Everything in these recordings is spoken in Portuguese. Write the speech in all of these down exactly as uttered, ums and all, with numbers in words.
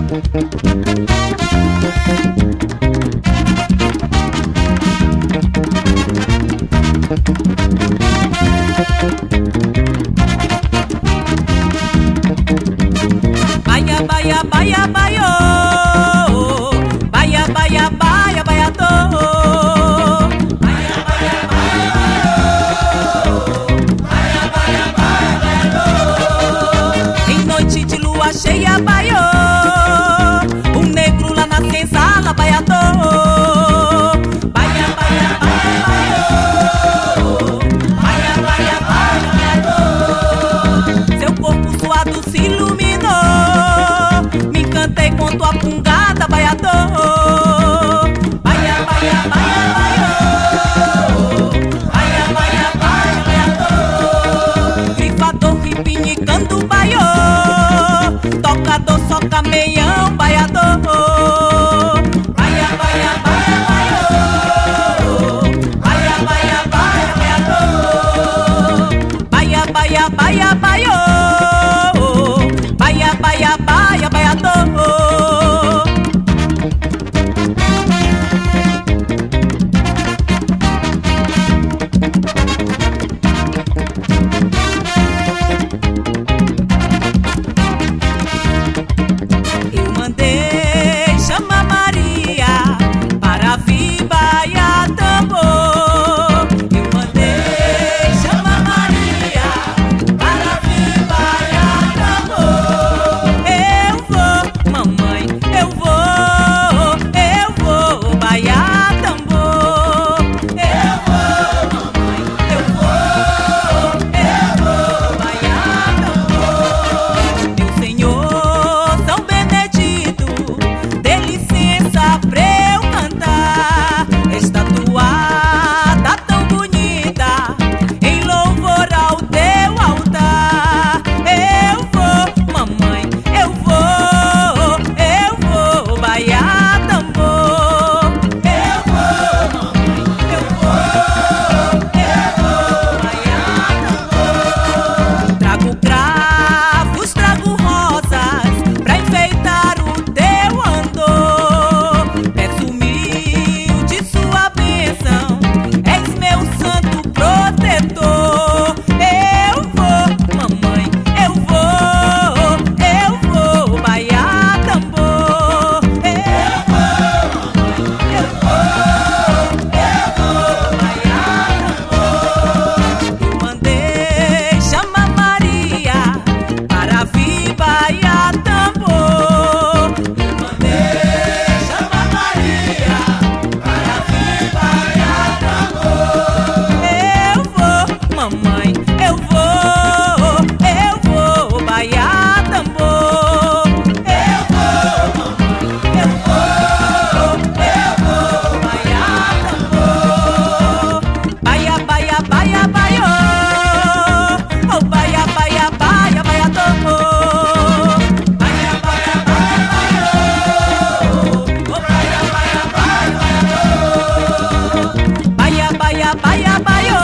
Baia, baia, baia, baio. Baia, baia, baia, baia, tô. Baia, baia, baia, baia, baia, baia, baia, tô. Em noite de lua cheia, baio. Um negro lá na senzala, baia, tô. Baia, baia, baia, baio. Baia, baia, baia, baia, tô. Seu corpo suado se iluminou. Me encantei com tua pungada, baiador. Baia, baia, baia, baia. Baia, baia, baia, baiador. Grifador repinicando, baiô. Tocador só cameião, baiador. Baia, baia, baia, baia. Baia, baia, baia, baiador. Baia, baia, baia, baia. Baia, baia, baia, baiador. Eu mandei chamar Maria para vir baiar tambor. Eu mandei chamar Maria para vir baiar tambor. Eu vou, mamãe, eu vou, eu vou baiar tambor. Eu vou, mamãe, eu vou, eu vou baiar tambor. Meu senhor São Benedito, dê licença pra eu cantar esta toada tão bonita em louvor ao teu altar. Eu vou, mamãe, eu vou, eu vou baiar tambor. Eu vou, mamãe, eu vou, eu vou baiar tambor. Trago cravos, trago rosas pra enfeitar o teu andor. Peço humilde sua bênção, és meu santo protetor. Eu vou, mamãe, eu vou, eu vou baiar tambor. Eu vou, mamãe, eu vou, eu vou baiar tambor. Eu mandei chamar Maria para vir baiar tambor. Eu mandei chamar Maria para vir baiar tambor. Eu vou, mamãe, eu vou, eu vou baiar tambor. Eu vou, mamãe, eu vou, eu vou baiar tambor. Baia, baia, baia, baiô. Oh, baia, baia, baia, baia, tambor. Baia, baia, baia, baiô. Oh, baia, baia, baia, baia, tambor. Baia, baia, baia, baiô.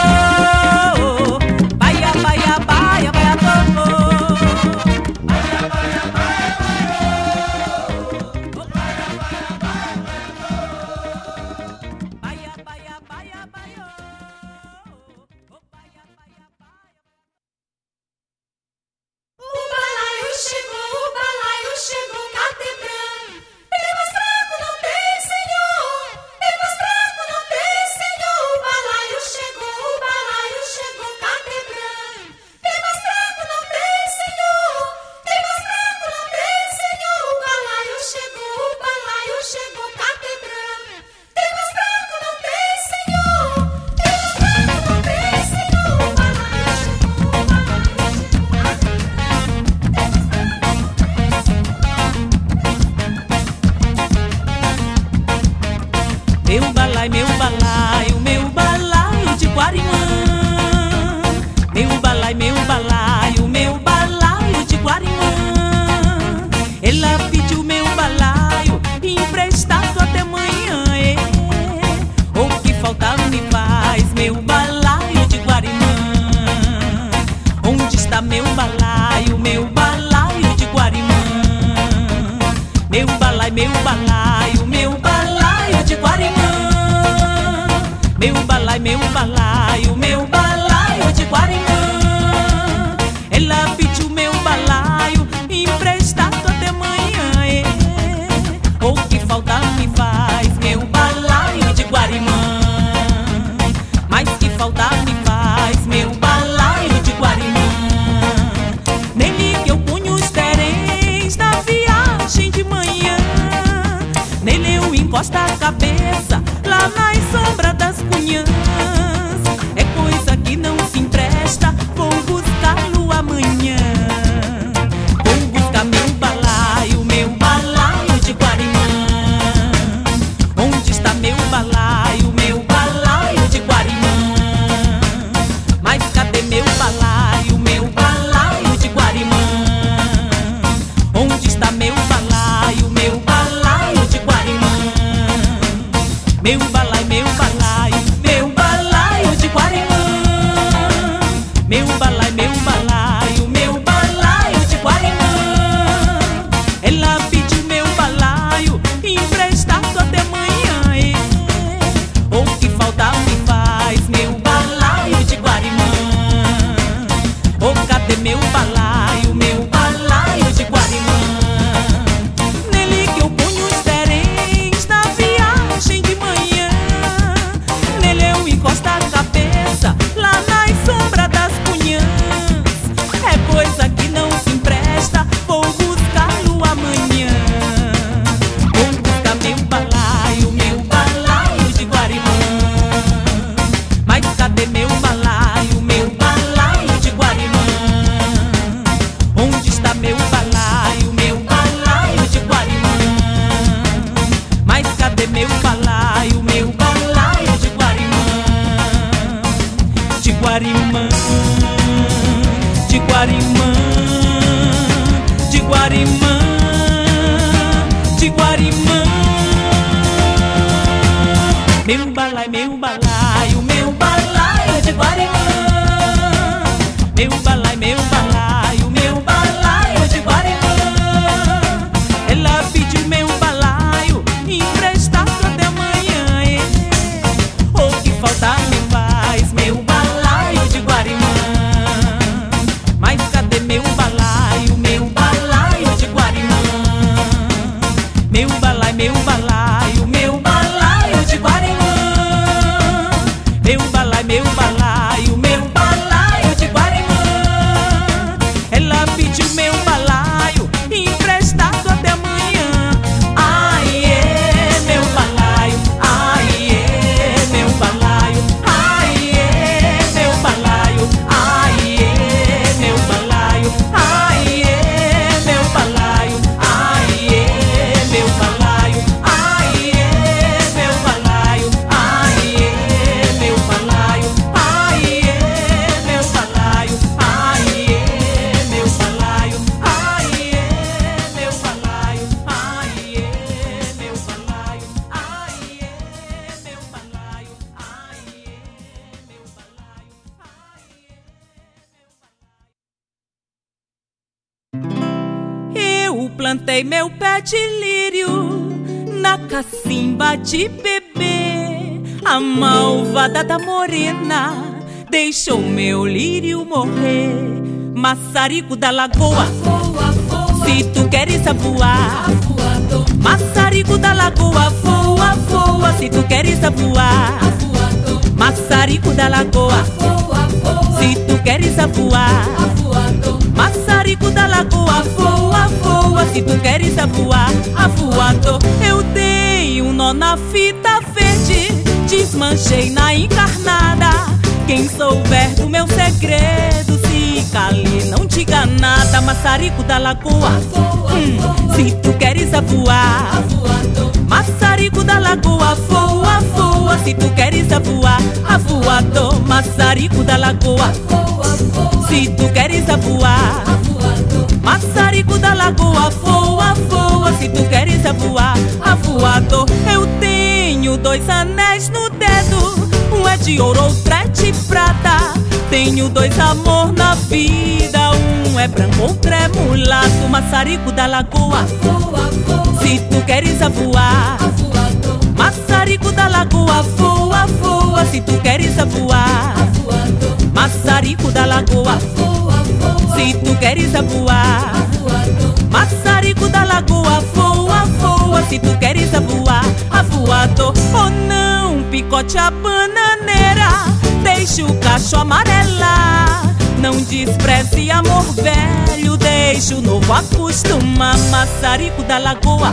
Baia, baia, baia, baia, tambor. Baia, baia, baia, baiô. Oh, baia, baia, baia, baia, tambor. Baia, baia, baia, baiô. Oh, baia, baia, baia. O balaio chegou, o balaio chegou, catebrando. Tem mais fraco, não tem, senhor. Tem mais fraco, não tem, senhor. O balaio chegou, o balaio chegou, catebrando. Tem mais fraco, não tem, senhor. Tem mais fraco, não tem, senhor. O balaio chegou, o balaio chegou, catebrando. Tem mais fraco, não tem, senhor. Tem mais fraco, não tem, senhor. O balaio chegou, o balaio chegou, catebrando. Meu balaio, meu balaio, meu balaio de Guarimã. Meu balaio, meu balaio, meu balaio de Guarimã. Ela pediu meu balaio emprestado até manhã. É. O que falta me faz, meu balaio de Guarimã. Onde está meu balaio, meu balaio de Guarimã? Guarimã, de Guarimã. Meu balaio, meu balaio, meu balaio de Guarimã. Meu balaio, meu balaio, meu balaio de Guarimã. Ela pediu meu balaio emprestado até amanhã. É. O que falta me faz, meu balaio de Guarimã. Mas cadê meu balaio, meu balaio de Guarimã? Meu balaio, meu balaio, meu balaio de Guarimã. Meu balaio, meu balaio, meu balaio de Guarimã. Ela pediu meu balaio emprestado até amanhã. Ai, é meu balaio, ai, é meu balaio, ai, é meu balaio, ai, é meu balaio, ai, é meu balaio, ai, é meu balaio, ai, é meu balaio, ai, é meu balaio, ai, é meu balaio, ai, é meu balaio, ai, é meu balaio, ai, é meu balaio, ai, é meu balaio, ai, é meu balaio. Eu plantei meu pé de lírio na cacimba de bebê. A malvada da morena deixou meu lírio morrer. Maçarico da lagoa, Voa, voa, se tu queres voar. voador, Maçarico da lagoa, voa, voa, se tu queres voar. voador, Maçarico da lagoa, voa, voa, se tu queres voar. voador, Maçarico da lagoa, voa, voa, se tu queres voar. Avoador, eu dei um nó na fita verde, desmanchei na encarnada. Quem souber do meu segredo, se cale, não diga nada. Maçarico da lagoa, hum, se tu queres voar. voador, Maçarico da lagoa, voa, voa, se tu queres voar. Avoador, maçarico da lagoa, voa, voa, se tu queres voar. voador, Maçarico da lagoa, voa, voa, se tu queres voar. Avoador, eu tenho dois anéis no dedo, um é de ouro, outro é de prata. Tenho dois amor na vida, um é branco, outro é mulato. Maçarico da lagoa, voa, voa, se tu queres voar. voador, Maçarico da lagoa, voa, voa, se tu queres voar. voador, Maçarico da lagoa, voa, voa, se tu queres voar. voador, Maçarico da lagoa, voa, voa, se tu queres voar. Avoador, ou não, picote a bananeira, deixa o cacho amarelar. Não despreze amor velho, deixa o novo acostumar. Maçarico da lagoa,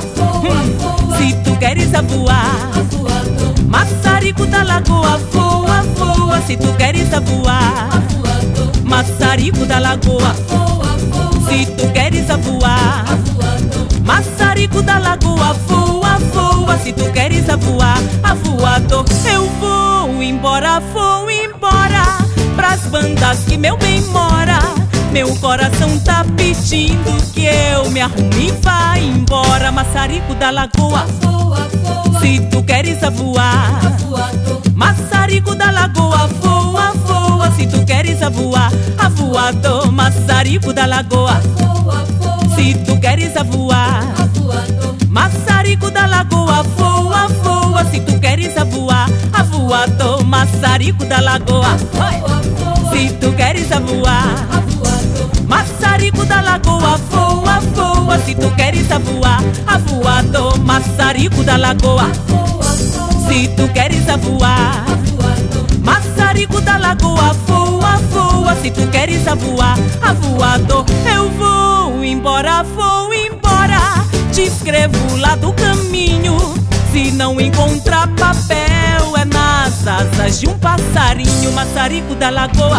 hum, se tu queres voar. voador, Maçarico da lagoa, voa, voa, se tu queres voar. voador, Maçarico da lagoa, voa, voa, se tu queres voar. voador, Maçarico da lagoa, voa, voa, se tu queres voar. Avoador, eu vou embora, vou embora pras bandas que meu bem mora. Meu coração tá pedindo que eu me arrume e vá embora. Maçarico da lagoa, voa, voa, se tu queres voar. voador, Maçarico da lagoa, voa, voa, se tu queres voar. Avoador, maçarico da lagoa, voa, voa, se tu queres voar. voador, Maçarico da lagoa, voa, voa, se tu queres voar. Avoador, maçarico da lagoa, voa, voa, se tu queres voar. voador, Maçarico da lagoa, voa, voa, se tu queres voar. Avoador, maçarico da lagoa, voa, voa, se tu queres voar. voador, Maçarico da lagoa, voa, voa, se tu queres voar. Avoador, eu vou embora, vou embora. Te escrevo lá do caminho, se não encontrar papel, é nas asas de um passarinho. Maçarico da lagoa,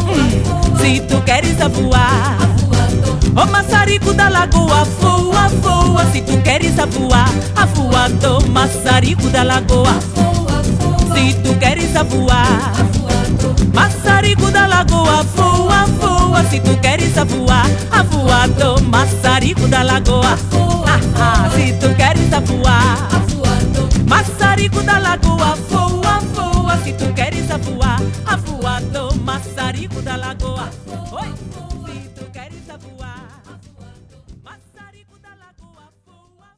hum, se tu queres voar. Ô maçarico da lagoa, voa, voa, se tu queres voar. Avoador, maçarico da lagoa, se tu queres voar. Maçarico da lagoa, voa, voa, voa, se tu queres a voar, a voar do maçarico da lagoa. Ah, ah, se tu queres a voar, a voar do maçarico da lagoa. Voa, voa, se tu queres a voar, a voar do maçarico da lagoa. Oi, se tu queres a voar, a voar do maçarico da lagoa. Voa.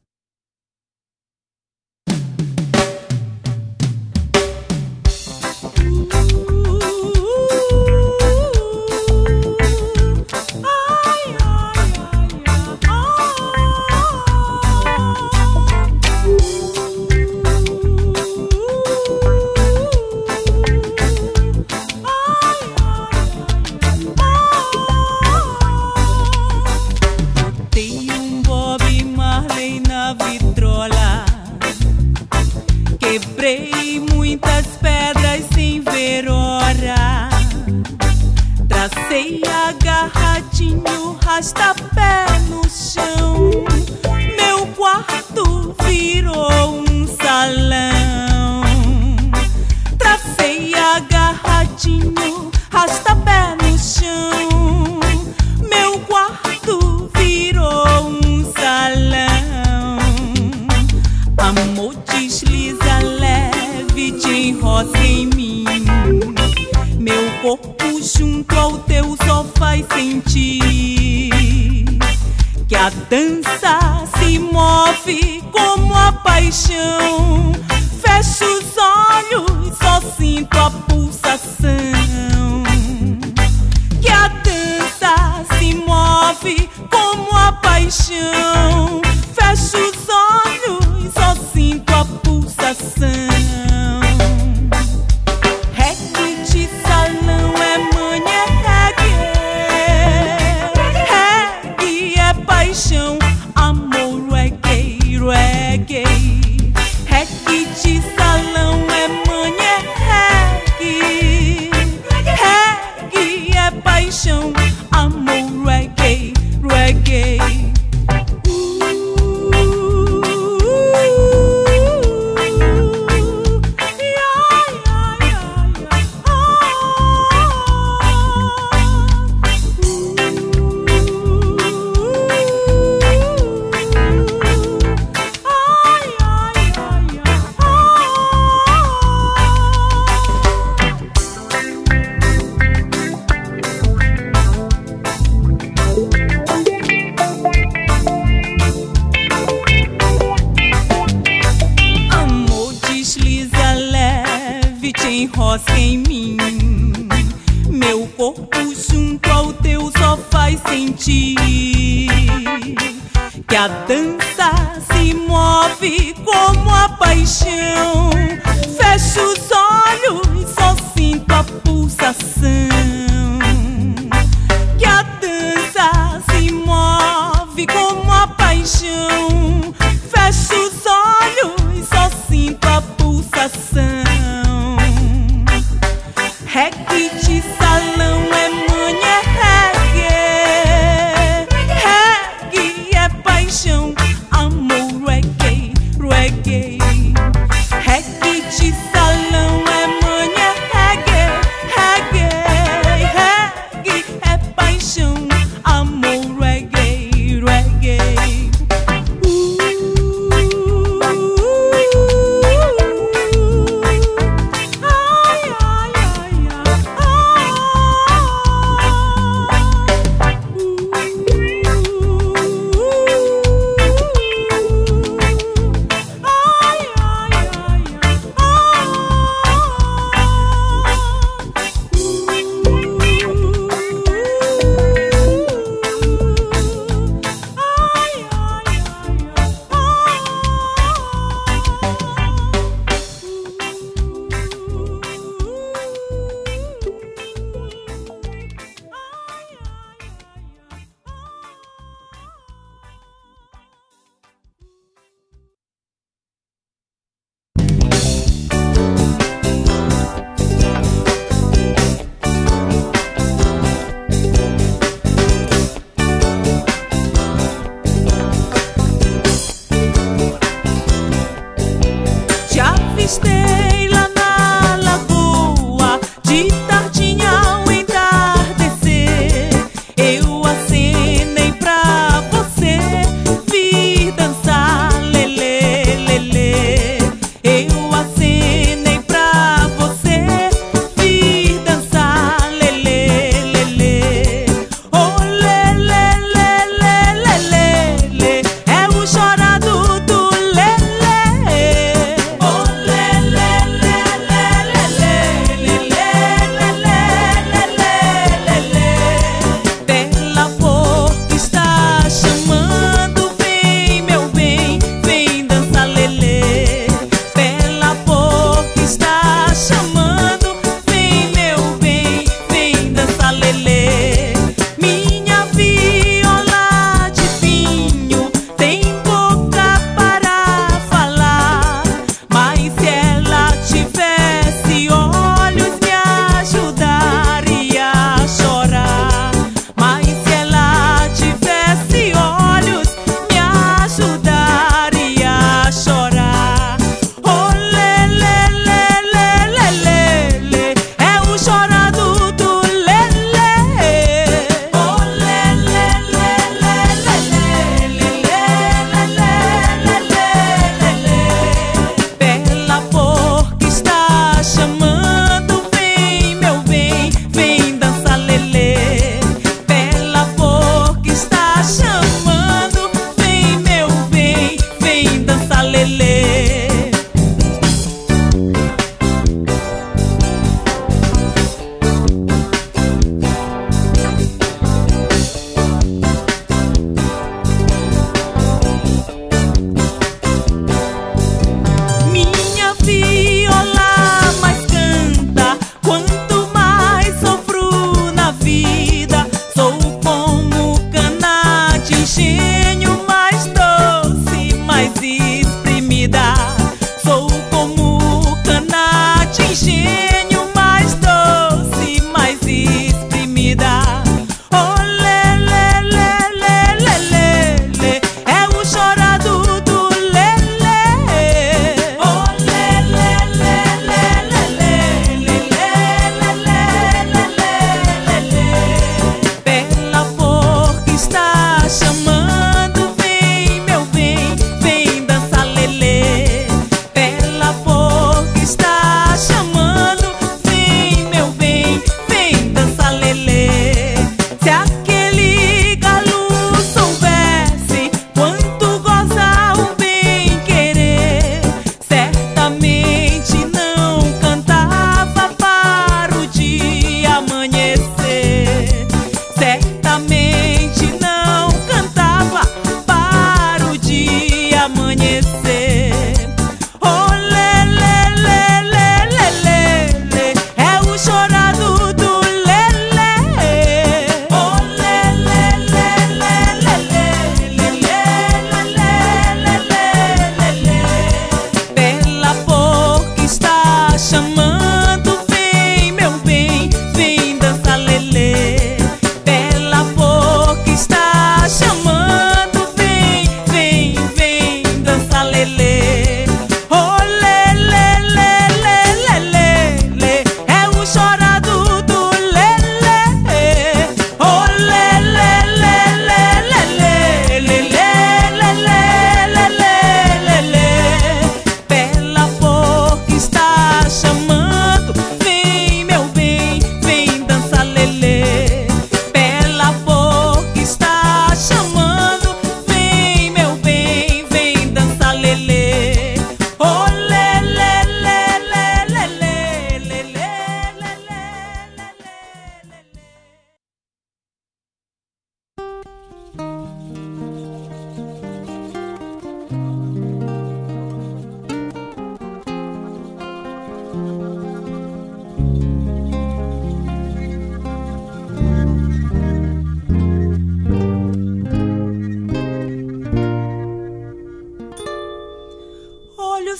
Quebrei muitas pedras sem ver hora. Tracei agarradinho, rastapé no chão. Meu quarto virou um salão. Tracei agarradinho, rastapé no chão. Meu quarto virou um salão. Amor desliza leve, te enroça em mim. Meu corpo junto ao teu só faz sentir que a dança se move como a paixão. Fecho os olhos, só sinto a pulsação. Que a dança se move como a paixão. Fecho os olhos, só sinto a pulsação. Reggae de salão é manha, reggae. Reggae é paixão, amor, reggae, reggae. Reggae de salão é manha, reggae. Reggae é paixão, amor, reggae, reggae. Enrosca em mim. Meu corpo junto ao teu só faz sentir que a dança se move como a paixão. Fecho os olhos, só sinto a pulsação. Que a dança se move como a paixão. Fecho os olhos, só sinto a pulsação. Reggae de salão é manha, reggae. Reggae é paixão, amor, reggae, reggae. Reggae de salão é manha, reggae, reggae. Reggae é paixão, amor, reggae, reggae.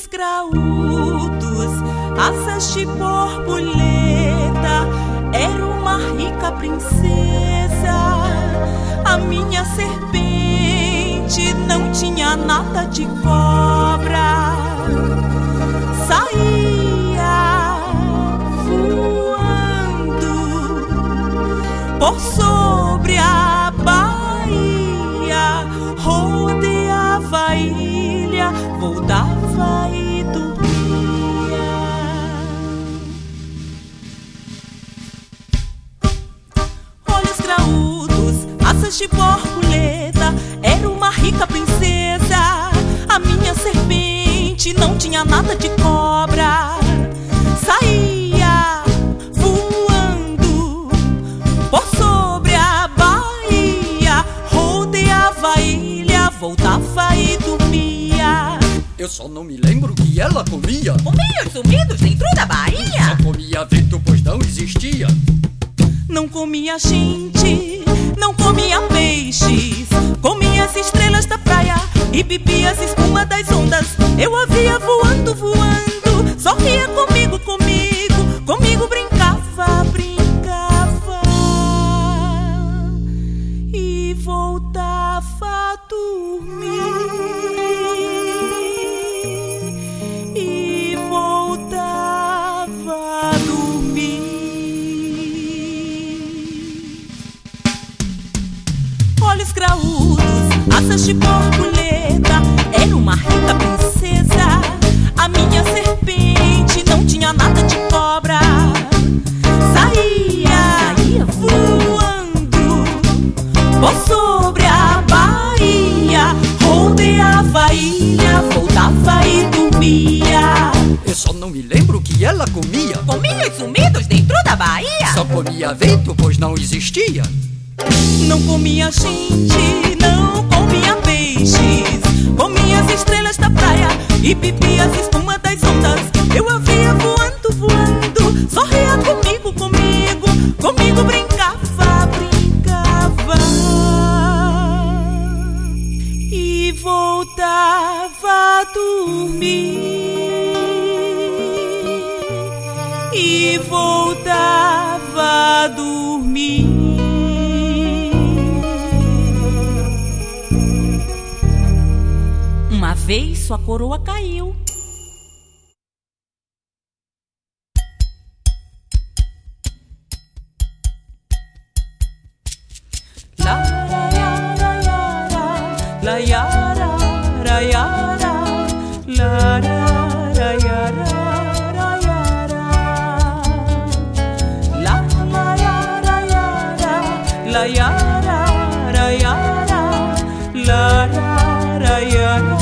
graúdos, asas de borboleta. Era uma rica princesa. A minha serpente não tinha nada de cobra. Saía voando por sobre a Bahia, rodeava a ilha, voltava e dormia. Olhos graúdos, asas de borboleta. Era uma rica princesa. A minha serpente não tinha nada de cobra. Saía voando por sobre a Bahia, rodeava a ilha, voltava e dormia. Eu só não me lembro que ela comia. Comia os sumidos dentro da Bahia. Só comia vento, pois não existia. Não comia gente, não comia peixes. Comia as estrelas da praia e bebia as espumas das ondas. Eu a via voando, voando. Sorria comigo, comigo. Comigo brincava, brincava. E voltava a dormir. E voltava a dormir. Olhos graúdos, asas de borboleta. Era uma rica princesa. A minha serpente não tinha nada de cobra. Saía, Saía voando por sobre a Bahia, rodeava a ilha, voltava e dormia. Eu só não me lembro que ela comia. Comia os sumidos dentro da Bahia. Só comia vento, pois não existia. Não comia gente, não comia peixes. Comia as estrelas da praia e bebia as espumas das ondas. Eu a via voando, voando. Sorria comigo, comigo. Comigo brincava, brincava. E voltava a dormir. E voltava a dormir. Uma vez sua coroa caiu. La la la la la yara la yara la la yara la yara la la yara yara la yara la yara la la yara.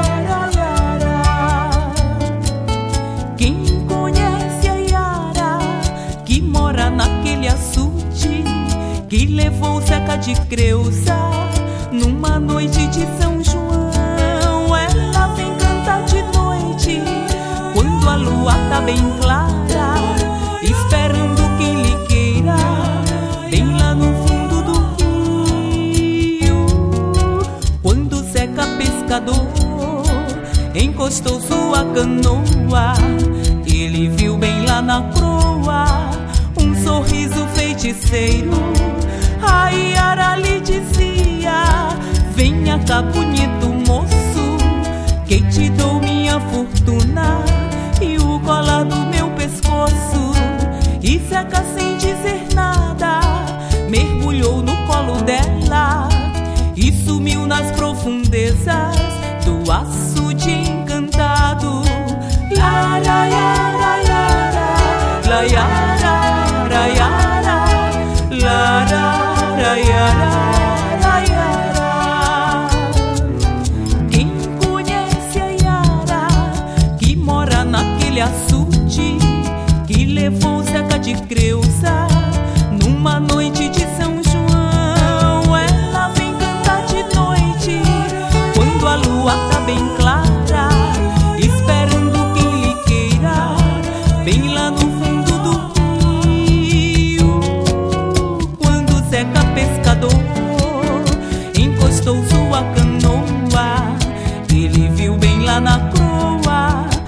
Naquele açude que levou Zeca de Creusa numa noite de São João. Ela vem cantar de noite quando a lua tá bem clara, esperando quem lhe queira, bem lá no fundo do rio. Quando Zeca pescador encostou sua canoa, ele viu bem lá na proa um sorriso feiticeiro. A Iara lhe dizia: venha cá, bonito moço, que te dou minha fortuna e o colar do meu pescoço. E Zeca, sem dizer nada, mergulhou no colo dela e sumiu nas profundezas do açude encantado. La la yara yara, la yara la yara, la la yara, la yara. Quem conhece a Iara, que mora naquele açude que levou Zeca de Creusa numa noite de São João. Ela vem cantar de noite quando a lua tá bem clara, esperando quem lhe queira, bem lá no fundo do Zeca pescador encostou sua canoa, ele viu bem lá na proa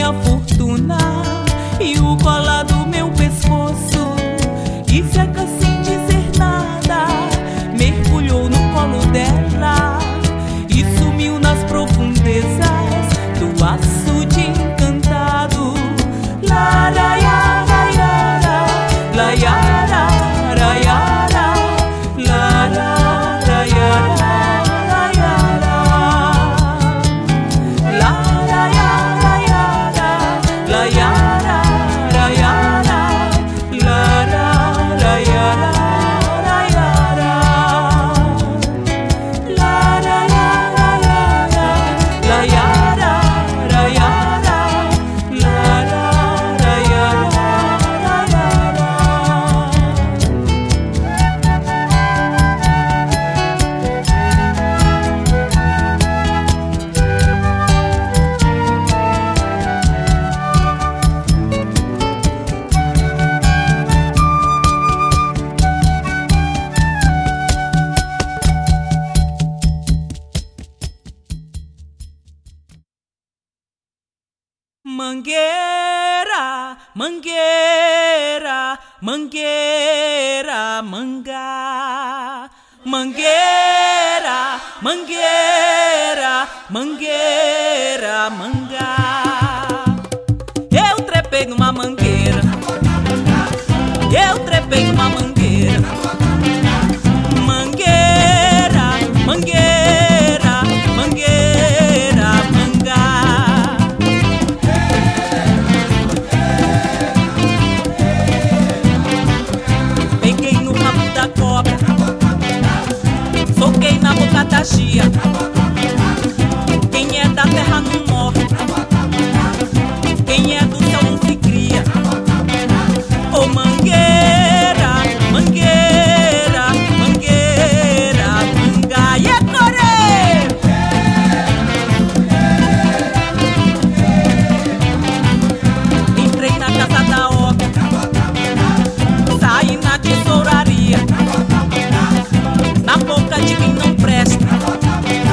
minha fortuna e o colar do meu pescoço. E seca sem dizer nada, mergulhou no colo dela e sumiu nas profundezas do açude encantado. Laraiara, laiara, laiara, laiara, lara, laiara, laiara, laraiara, laiara, laiara, laiara, lara, laiara, laiara, laraiara, laiara, Mangueira, mangueira, mangueira, manga. Mangueira, mangueira, mangueira, manga. Eu trepei numa mangueira, eu trepei numa mangueira. Mangueira, mangueira, mangueira, manga. Soquei na boca da chia. Quem é da terra não morre, quem é do céu não se cria. Ô mangueira, mangueira, mangueira, manga. E é corê! Entrei na casa da obra, saí na tesouraria, na boca de quem não presta,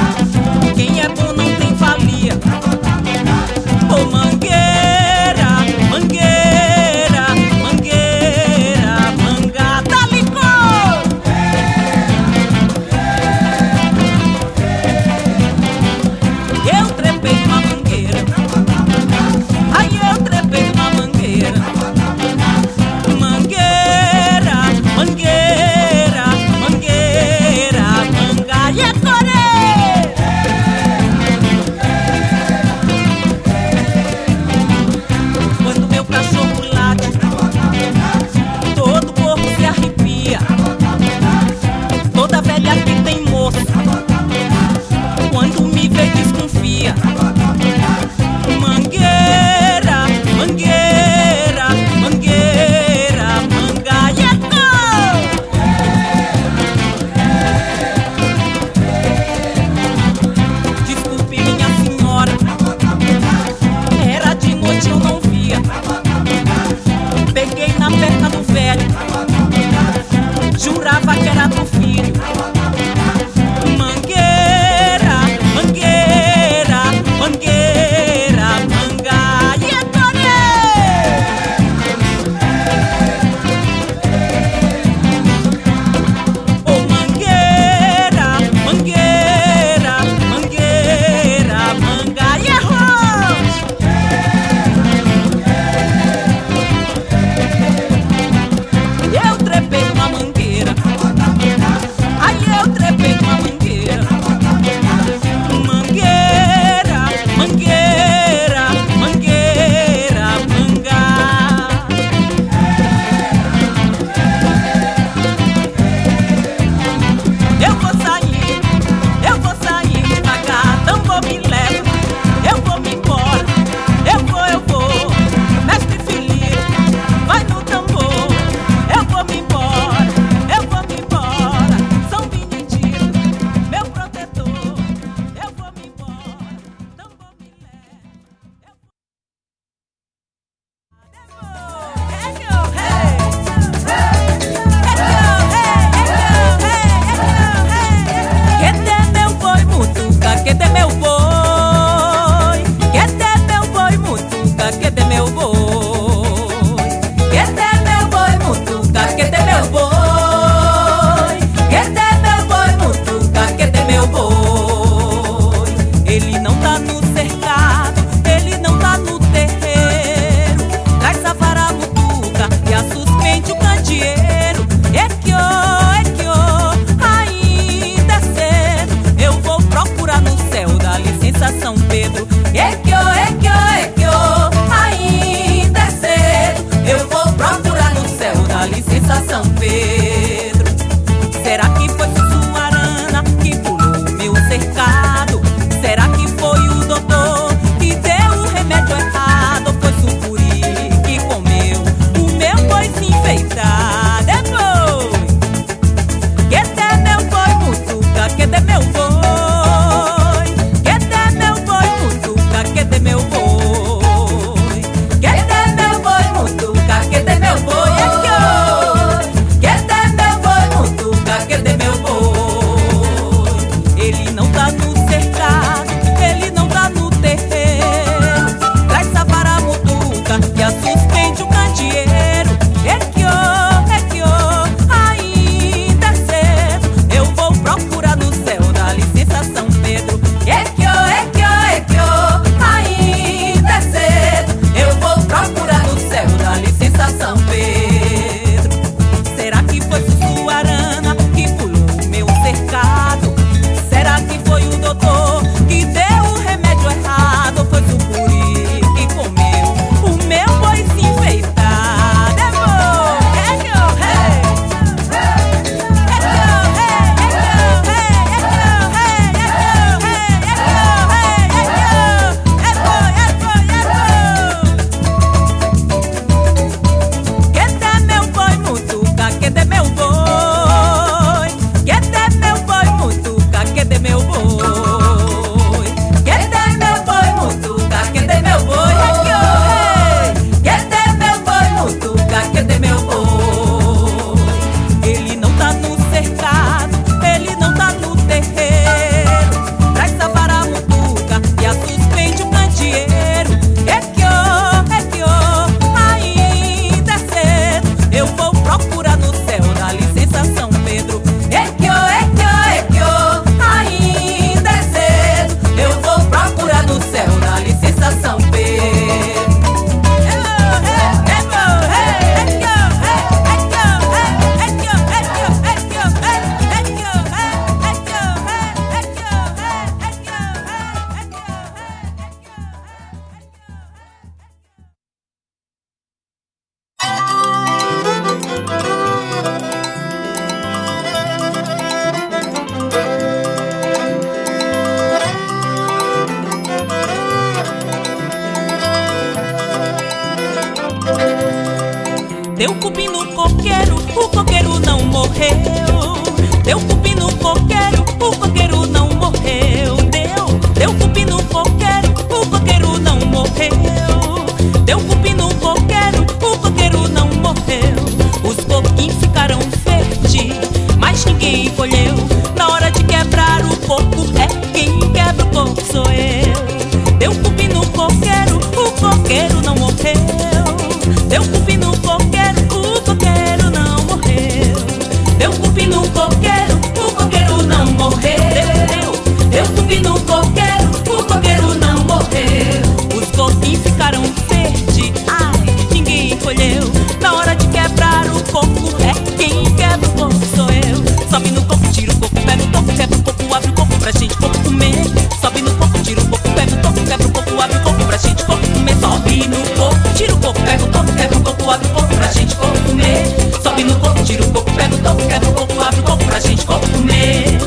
Deu cupim no coqueiro, o coqueiro não morreu. Deu cupim no coqueiro, o coqueiro não morreu. Deu, deu cupim no coqueiro, o coqueiro não morreu. Deu cupim no coqueiro, o coqueiro não morreu. Os coquinhos ficaram verdes, mas ninguém colheu. Na hora de quebrar o coco, é quem quebra o coco sou eu. Deu cupim no coqueiro, o coqueiro não morreu. Deu cupim no coqueiro, o coqueiro não morreu. Deu cupim no coqueiro, o coqueiro não morreu. Deu, deu cupim no coqueiro, o coqueiro não morreu. Os coquinhos ficaram verdes, ai, ninguém colheu. Na hora de quebrar o coco, é quem quebra o coco sou eu. Sobe no coco, tira o coco, pega o coco, quebra o coco, abre o coco pra gente coco comer. Sobe no coco, tira o coco, pega o coco, quebra o coco, abre o coco pra gente coco comer. Sobe no coco, tira o coco, pega o coco, quebra o coco, abre o coco pra gente coco comer. Sobe no coco, tira o coco, pega o coco, quebra o coco, abre o coco pra gente coco comer.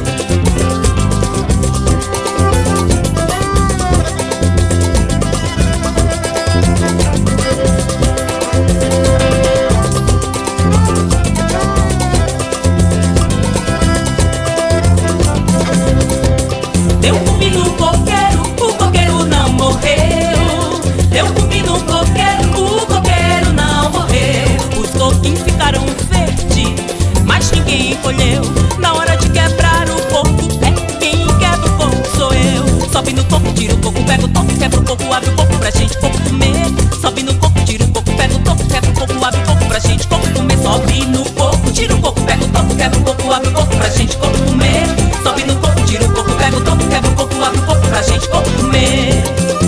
Deu cupim no coqueiro, o coqueiro não morreu. Deu cupim no coqueiro, o coqueiro não morreu. Os coquinhos ficaram verdes, mas ninguém colheu. Na hora de quebrar o coco, é quem quebra o coco sou eu. Sobe no coco, tira o coco, pega o toco, quebra o coco, abre o coco pra gente coco comer. Sobe no coco, tira o coco, pega o toco, quebra o coco, abre o coco pra gente coco comer. Sobe no coco, tira o coco, pega o toco, quebra o coco, abre o coco pra gente coco comer. Sobe no coco, tira o coco, pega o toco, quebra o coco, abre o coco pra gente coco comer.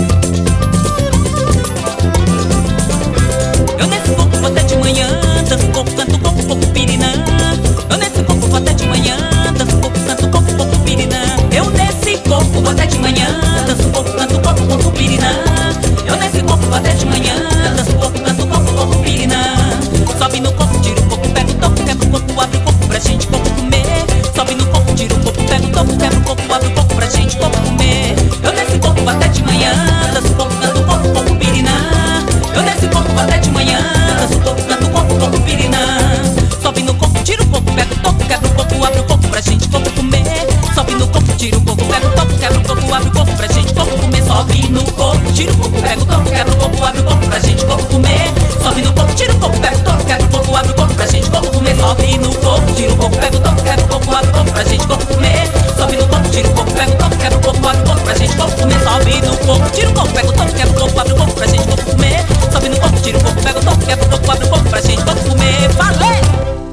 Eu nesse coco vou até de manhã, danço coco, canto coco, coco pirinã. Eu nesse coco vou até de manhã, danço coco, canto coco, coco pirinã. Eu nesse coco vou até de manhã, danço coco, canto coco, coco pirinã. Eu nesse coco vou até de manhã, danço coco, canto coco, coco pirinã. Sobe no coco, tira o coco, pega o toco, quebra o coco, abre o coco pra gente coco comer. Sobe no coco, tira o coco, pega o toco, quebra o coco, abre o coco pra gente coco comer. Eu nesse coco vou até de manhã, danço coco, canto coco, coco pirinã. Eu nesse coco vou até de manhã, danço coco, canto coco, coco pirinã. Sobe no coco, tira o coco, pega o toco, quebra o coco, abre o coco pra gente coco comer. Sobe no coco, tira o coco, pega o toco, quebra o coco, abre o coco pra gente coco comer. Sobe no coco, tira o coco, pega o toco, quebra o coco, abre o coco pra gente coco comer. Sobe no coco, tira o coco, pega o toco, quebra o coco, abre o coco pra gente coco comer. Sobe no coco, tira o coco, pega o toco, quebra o coco, abre o coco pra gente coco comer. Sobe no coco, tira o coco, pega o toco, quebra o coco, abre o coco pra gente coco comer. Sobe no coco, tira o coco, pega o toco, quebra o coco, abre o coco pra gente coco comer. Sobe no coco, tira o coco, pega o toco, quebra o coco, abre o coco pra gente coco comer. Valeu!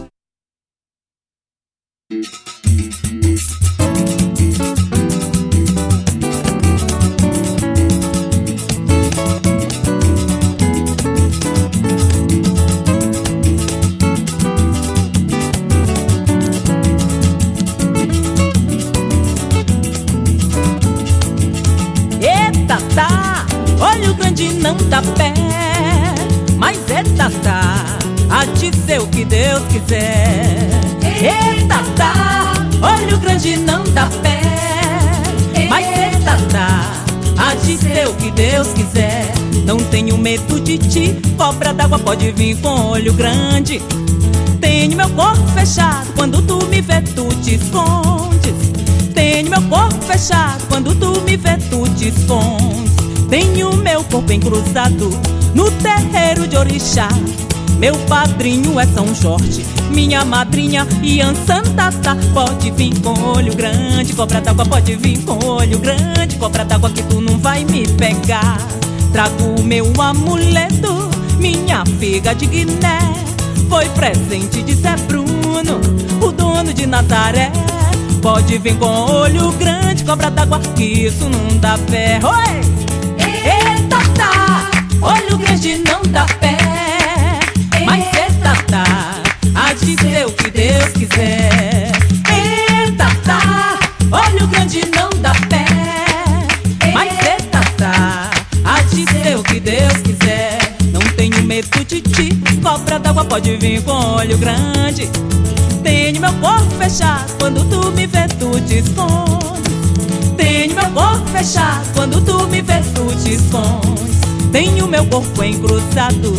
Tá, olho grande não dá pé, mas é tatá, há de ser o que Deus quiser. Eita, tá, olho grande não dá pé, mas é tatá, há de ser o que Deus quiser. Não tenho medo de ti, cobra d'água pode vir com olho grande. Tenho meu corpo fechado, quando tu me vê tu te escondes. Tenho meu corpo fechado, quando tu me vê tu te escondes. Tenho meu corpo encruzado no terreiro de orixá. Meu padrinho é São Jorge, minha madrinha Ian Santatá. Pode vir com olho grande, cobra d'água pode vir com olho grande. Cobra d'água que tu não vai me pegar. Trago o meu amuleto, minha figa de Guiné. Foi presente de Zé Bruno, o dono de Nazaré. Pode vir com olho grande, cobra d'água, que isso não dá pé. Oi! Eita, tá, olho grande não dá pé, mas eita, tá, há de ser o que Deus quiser. Eita, tá, olho grande não dá pé, mas eita, tá, há de ser o que Deus quiser. Não tenho medo de ti, cobra d'água pode vir com olho grande. Tenho meu corpo fechado, quando tu me vê tu te escondes. Tenho meu corpo fechado, quando tu me vê tu te escondes. Tenho meu corpo encruzado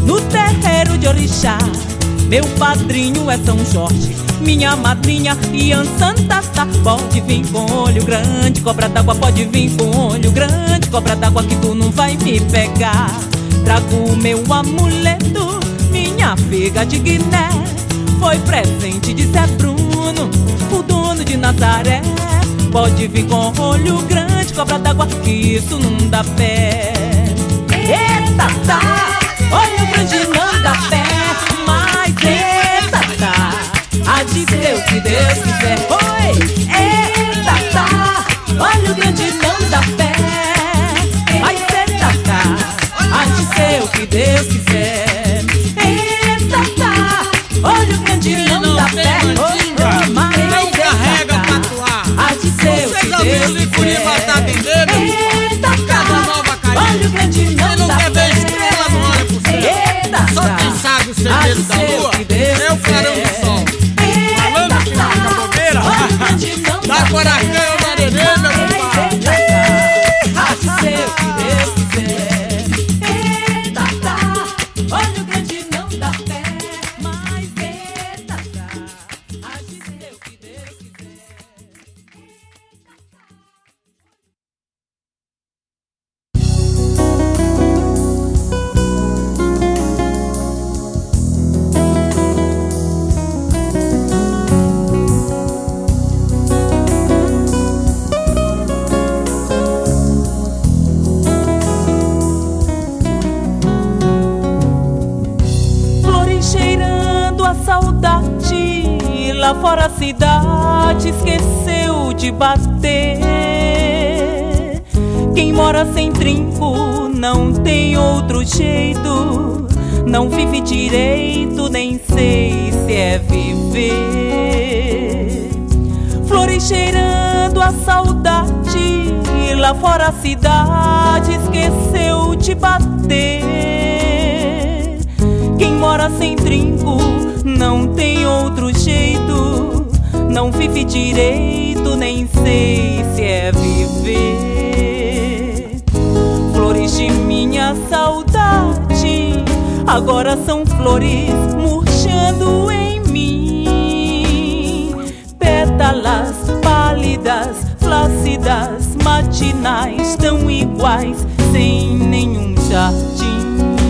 no terreiro de Orixá. Meu padrinho é São Jorge, minha madrinha Ian Santatá. Pode vir com olho grande, cobra d'água, pode vir com olho grande, cobra d'água, que tu não vai me pegar. Trago o meu amuleto, minha figa de Guiné, foi presente de Zé Bruno, o dono de Nazaré. Pode vir com olho grande, cobra d'água, que isso não dá pé. Eita, tá, olho grande não dá pé, mas eita, tá, há de ser o que Deus quiser. Oi, eita, tá, olho grande não dá pé, mas eita, tá, há de ser o que Deus quiser. Eita, tá, olho grande não dá pé, oh, mas não carrega patuá. Há de ser o que Deus quiser. Eita, tá, olho grande não dá pé, eita, só quem sabe o segredo da lua é o clarão do sol. Falando que na capoeira, dá Guaracã, é o Marerê, meu compadre. Há de ser o que Deus quiser. Eita, tá, olho grande não dá pé, mas eita, tá, há de ser o que Deus quiser. Lá fora a cidade esqueceu de bater. Quem mora sem trinco não tem outro jeito, não vive direito, nem sei se é viver. Flores cheirando a saudade, lá fora a cidade esqueceu de bater. Quem mora sem trinco não tem outro jeito, não vive direito, nem sei se é viver. Flores de minha saudade agora são flores murchando em mim. Pétalas pálidas, flácidas, matinais, tão iguais, sem nenhum jardim.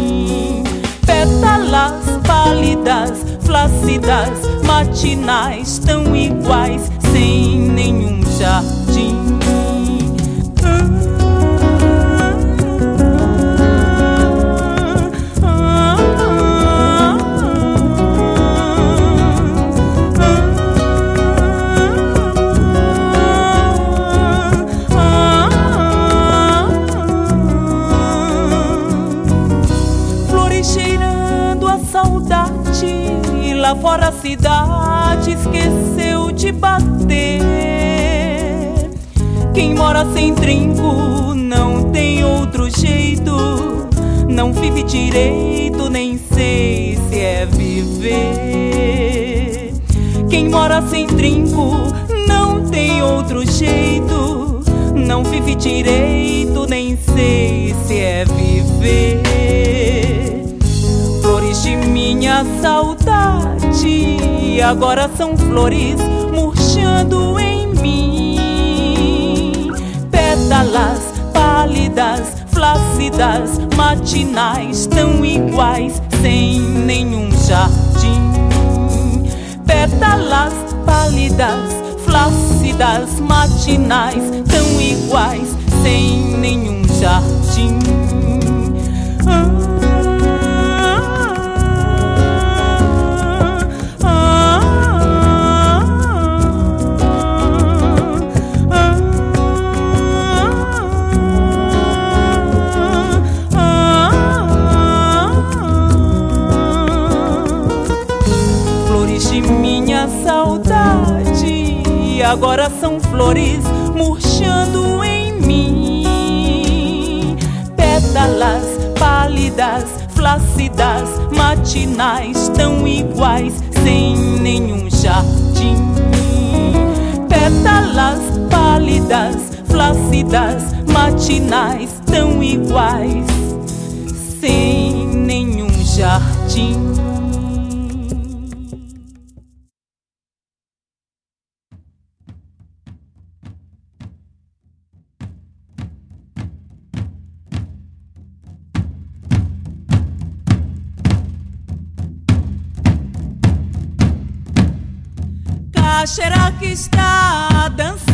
Pétalas pálidas, flácidas, matinais, tão iguais, sem nenhum jardim. Lá fora a cidade esqueceu de bater. Quem mora sem trinco não tem outro jeito, não vive direito, nem sei se é viver. Quem mora sem trinco não tem outro jeito, não vive direito, nem sei se é viver. Flores de minha saudade agora são flores murchando em mim. Pétalas pálidas, flácidas, matinais, tão iguais, sem nenhum jardim. Pétalas pálidas, flácidas, matinais, tão iguais, sem nenhum jardim. Saudade agora são flores murchando em mim. Pétalas pálidas, flácidas, matinais, tão iguais, sem nenhum jardim. Pétalas pálidas, flácidas, matinais, tão iguais, sem nenhum jardim. Parintins. Caxera que está dançando